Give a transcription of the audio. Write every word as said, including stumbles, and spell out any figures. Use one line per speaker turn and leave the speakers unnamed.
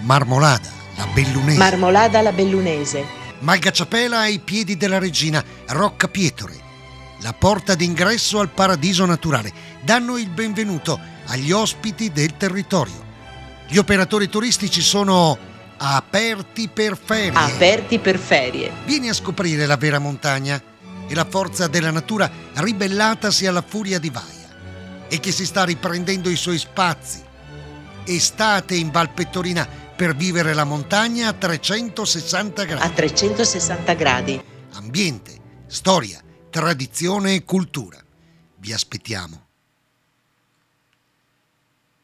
Marmolada, la bellunese.
Marmolada alla bellunese.
Malgacciapela ai piedi della regina, Rocca Pietore. La porta d'ingresso al paradiso naturale. Danno il benvenuto agli ospiti del territorio. Gli operatori turistici sono aperti per ferie.
Aperti per ferie.
Vieni a scoprire la vera montagna e la forza della natura ribellatasi alla furia di Vaia e che si sta riprendendo i suoi spazi. Estate in Val Pettorina per vivere la montagna a trecentosessanta gradi.
A trecentosessanta gradi.
Ambiente, storia, tradizione e cultura. Vi aspettiamo.